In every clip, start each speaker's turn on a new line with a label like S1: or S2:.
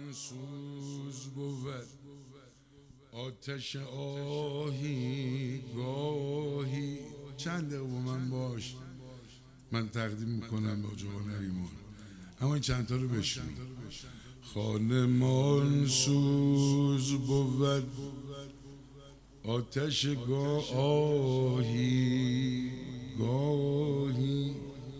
S1: سوز بود آتش آهی گاهی. چند دقیقه با من باش، من تقدیم میکنم به جوان نریمان، اما این چند تا رو بشنو. خانمان سوز بود آتش آهی گاهی،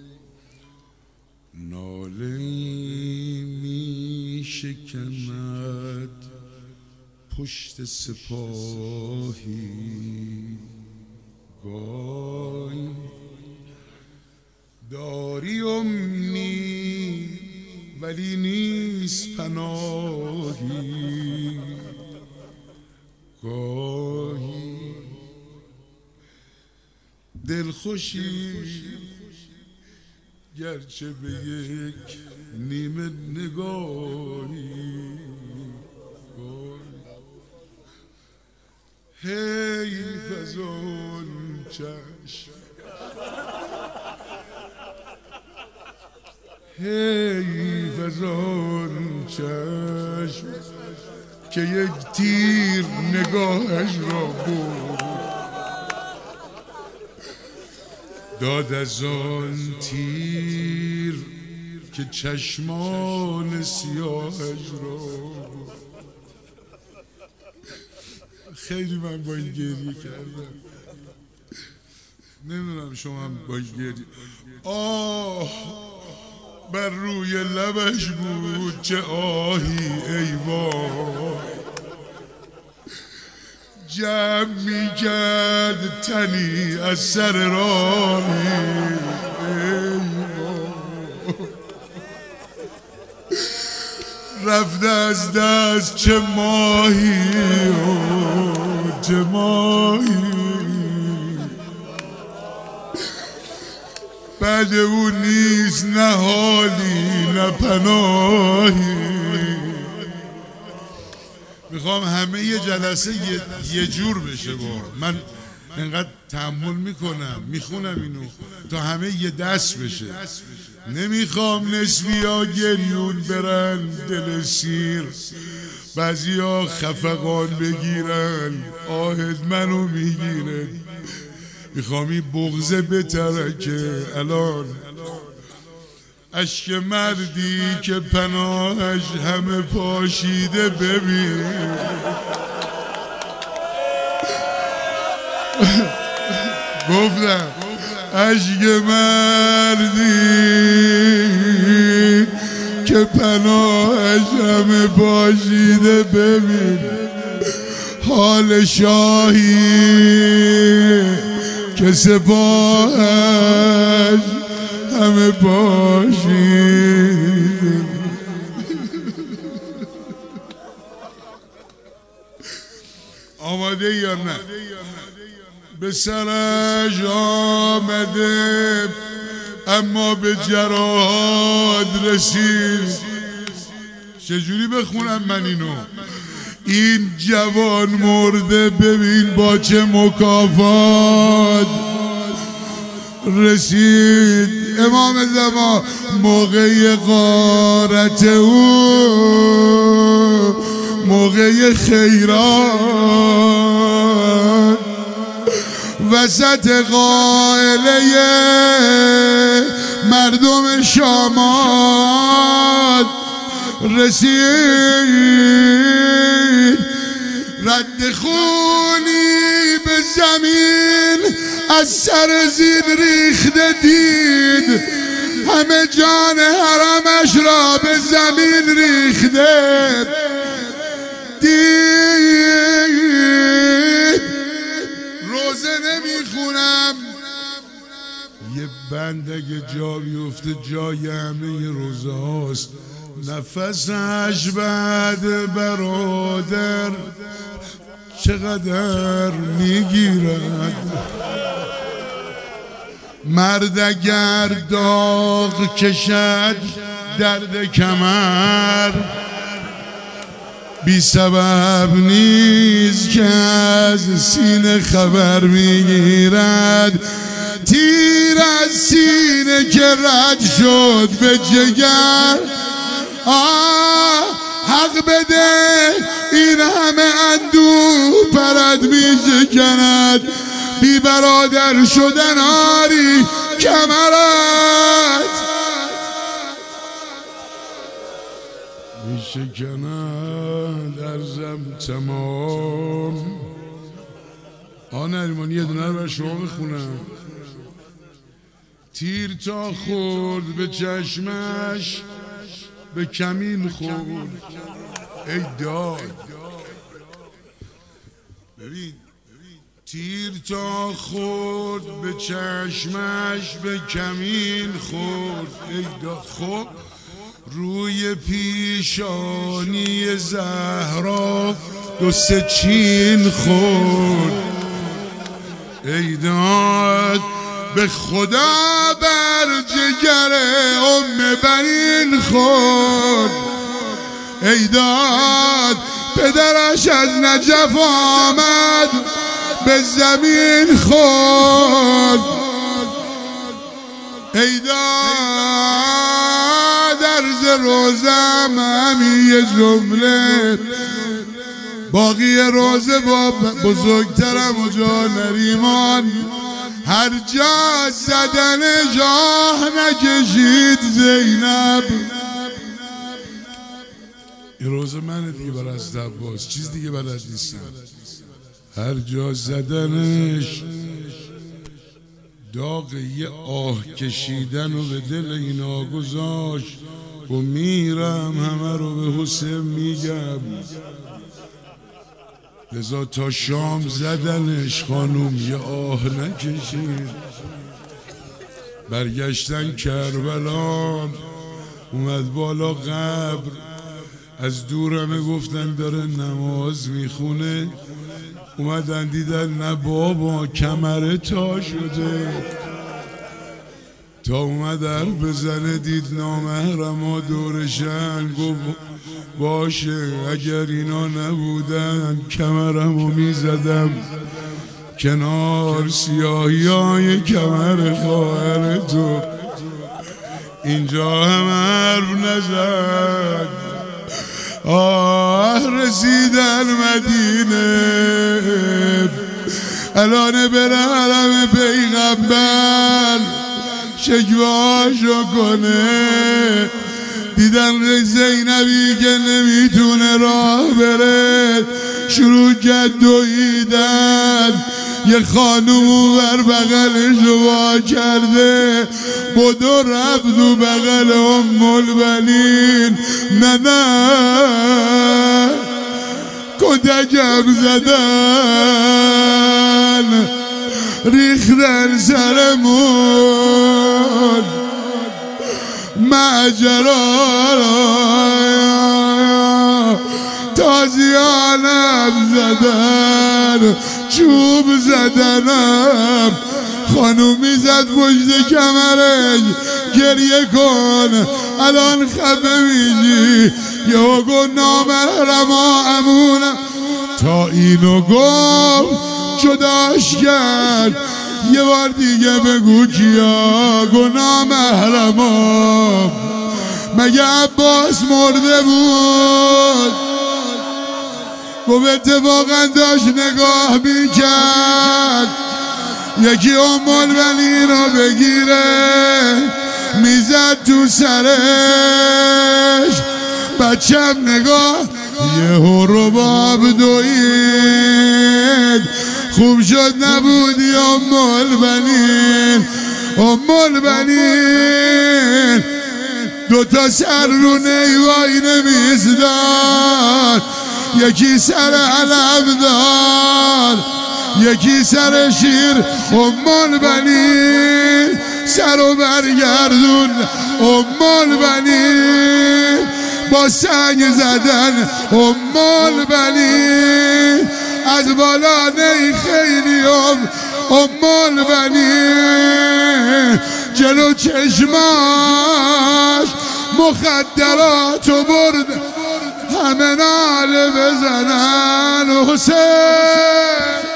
S1: ناله می شکند پشت سپاهی گاهی. داری امید ولی نیست پناهی گاهی. دلخوشی گرچه به یک نیمه نگاهی گاهی. حیف از آن چشم، حیف از آن چشم که یک تیر نگاهش را برد. داد از آن تیر که چشمان سیاهش را برد. خیلی من با این گریه کردم، نمیدونم شما هم با این گریه. آه بر روی لبش بود چه آهی ای وای، جمع می کرد تنی از سر راهی ای وای. رفته از دست چه ماهی چه ماهی، بعد او نیست نه حالی نه پناهی. میخوام همه یه جلسه یه جور بشه. با من انقدر تحمل میکنم میخونم اینو تا همه یه دست بشه. نمیخوام نسبی ها گریون برن دل سیر، بعضی ها خفقان بگیرن آهد منو میگیرن. میخوام این بغضه بترکه الان. اشک مردی که پناهش همه پاشیده ببین. گفتم اشک مردی که پناهش همه پاشیده ببین. حال شاهی که سپاهش همه پاشیده. آماده یا نه؟ به سرش آمده اما به جراحات رسید. چجوری بخونم من اینو؟ این جوان مرده ببین با چه مکافات رسید. امام زمان موقع غارت او، موقع خیرات، وسط قائله مردم شامات رسید. رد خونی به زمین از سر زین ریخته دید، همه جان حرمش را به زمین ریخته دید. روزه نمیخونم، یه بند اگه جا بیفته جای همه روزه هاست. نفسش بعد برادر چقدر میگیرد. مرد اگر داغ کشد درد کمر، بی سبب نیست که از سینه خبر میگیرد. تیر از سینه که رد شد به جگر، حق بده این همه اندوه پرد میشکند، بی برادر شدن آری کمرت میشکند، ارزم تمام. آن علمانی یه دونه رو بر شما میخونم. تیر تا خورد به چشمش به کمین خورد. ای داد ببین، تیر تا خورد به چشمش به کمین خورد. ای داد خب روی پیشانی زهرا دو سه چین خورد. ای داد به خدا بر جگر بنین خورد. ای داد پدرش از نجف آمد به زمین خورد. ای داد عرض روزم همین یه جمله، باقی روزه با بزرگترم و جا نریمان. هر جا زدن جاه نکشید زینب. این روزه منه دیگه برای از عباس، چیز دیگه بلد نیستم. هر جا زدنش داغ یه آه کشیدن و به دل اینا گذاشت و میرم همه رو به حسین میگم. لذا تا شام زدنش خانوم یه آه نکشید. برگشتن کربلا، اومد بالا قبر، از دور همه گفتن داره نماز میخونه. اومدن دیدن نه بابا کمر تا شده. تا اومد حرف بزنه دید نامحرما دورشن، گفت باشه اگر اینا نبودن کمرمو میزدم کنار سیاهی های کمر خواهر تو. اینجا هم حرف نزد. رسیدن مدینه، الان بره حرم پیغمبر شکوهاشو کنه. دیدن زینبی که نمیتونه راه بره، شروع کرد دویدن. یه خانوم بر بغلشو وا کرده، بدو رفت و بغل البنین. نه کتکم زدن، ریختن سرمون ماجرا، تازیانم زدن، چوب زدنم. خانوم میزد پشت کمرش گریه کن الان خفه میشی. یهو گفت نامحرما امونم. تا اینو گفت جداش کرد. یه بار دیگه بگو کیا گناه محرما. مگه عباس مرده بود؟ گفت اتفاقا داشت نگاه میکرد یکی البنین رو بگیره، میزد تو سرش. بچم نگاه یهو رباب دوید. خوب شد نبودی البنین. دوتا سر رو نیوایی نمیزدن، یکی سر علم دار یکی سر شیر. البنین سر و برگردون. البنین با سنگ زدن. البنین از بالا نی خیلی. البنین جلو چشماش مخدراتو برد، همه ناله بزنن حسین.